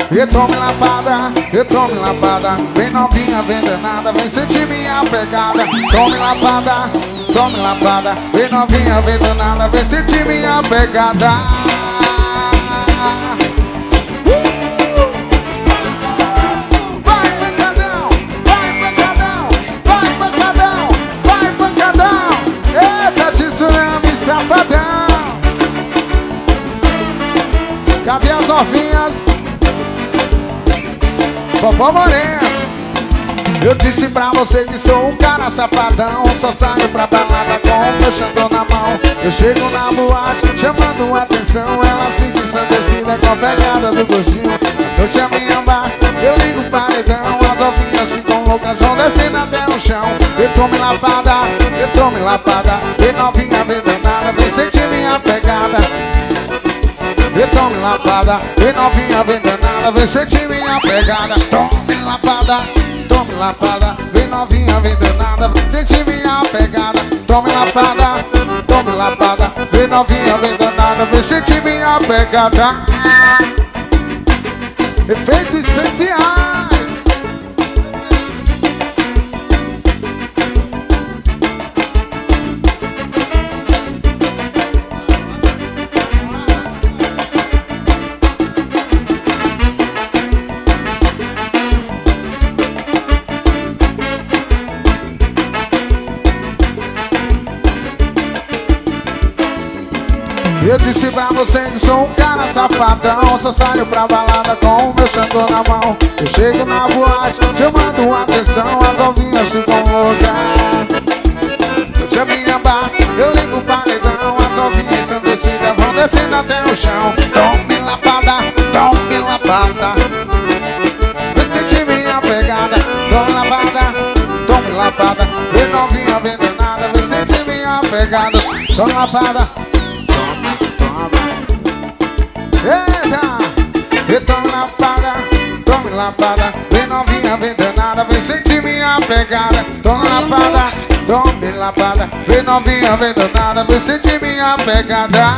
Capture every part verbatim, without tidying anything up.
E tome lapada, e tome lapada. Vem novinha, vem danada, vem sentir minha pegada. Tome lapada, tome lapada. Vem novinha, vem danada, vem sentir minha pegada. Vai pancadão, vai pancadão, vai pancadão, vai pancadão. Eita, tsunami, safadão. Cadê as novinhas? Popó Moreno. Eu disse pra você que sou um cara safadão. Só saio pra balada com o meu xandão na mão. Eu chego na boate chamando atenção. Ela fica ensandecida com a pegada do gostinho. Eu chamo em ambar, eu ligo o paredão. As novinhas ficam loucas, vão descendo até o chão. Eu tome lapada, eu tome lapada. Vem novinha, vem danada, vem sentir minha pegada. E tome lapada, vem novinha, vem danada, vem sentir minha pegada. Tome lapada, tome lapada, vem novinha, vem danada, vem sentir minha pegada. Tome lapada, tome lapada, vem novinha, vem danada, vem sentir minha pegada. Efeito especial. Eu disse pra você que sou um cara safadão. Só saio pra balada com o meu xandão na mão. Eu chego na boate, chamando atenção. As novinhas ficam loucas. Eu chamo em ambar, eu ligo o paredão. As novinhas ensandecidas vão descendo até o chão. Tome lapada, tome lapada, vem sentir minha pegada. Tome lapada, tome lapada, vem novinha, vem danada, vem sentir minha pegada. Tome lapada. Eita, e tome lapada, tome lapada. Vem novinha, vem danada, vem sentir minha pegada. Tome lapada, tome lapada. Vem novinha, vem danada, vem sentir minha pegada.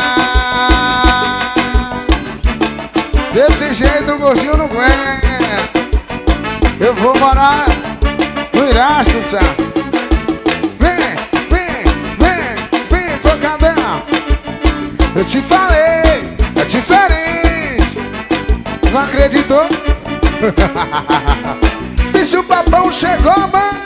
Desse jeito o gostinho não aguenta. Eu vou morar no Irasto, tchau. Vem, vem, vem, vem, pancadão. Eu te falei, é diferente. Não acreditou? Bicho papão chegou, mano.